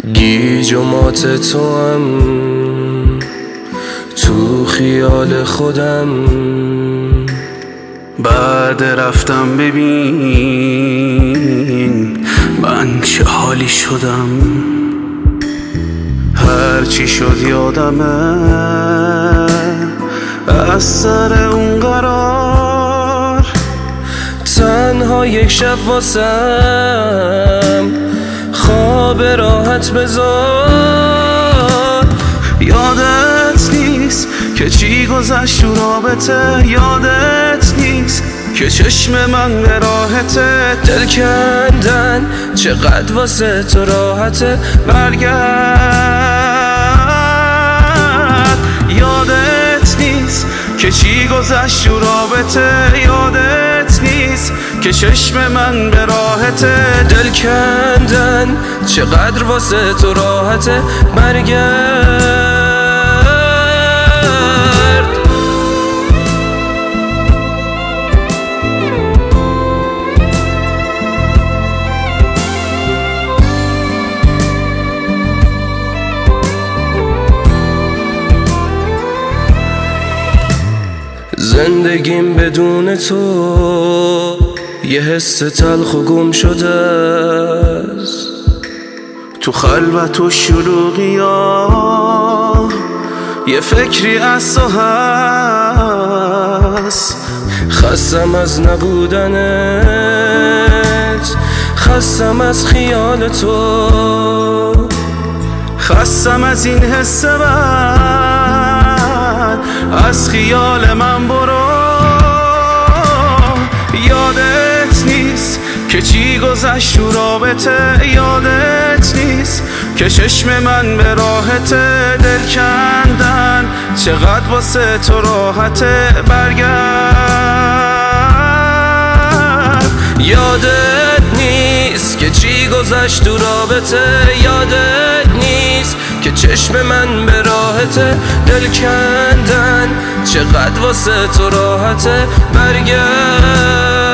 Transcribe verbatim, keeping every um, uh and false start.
گیج و مات تو هم تو خیال خودم. بعد رفتم ببین من چه حالی شدم. هرچی شد یادمه از سر اون قرار. تنها یک شب واسم خواب راحت بذار. یادت نیست که چی گذشت تو رابطه، یادت نیست که چشم من به راحته. دل کندن چقدر واسه تو راحته، برگرد. یادت نیست که چی گذشت تو رابطه، یادت نیست که چشم من به راحته. دل کندن چقدر واسه تو راحته، برگرد. زندگیم بدون تو یه حس تلخ و گم شده است. تو خلوت و شلوغی ها یه فکری از تو هست. خستم از نبودنت، خستم از خیال تو، خستم از این حس بد، از خیال من برو. یادت نیست که چی گذشت تو رابطه، یادت نیست که چشم من به راحته. دل کندن چقدر واسه تو راحته، برگرد. یادت نیست که چی گذشت تو رابطه، یادت نیست که چشم من به راحته. دل کندن چقدر واسه تو راحته، برگرد.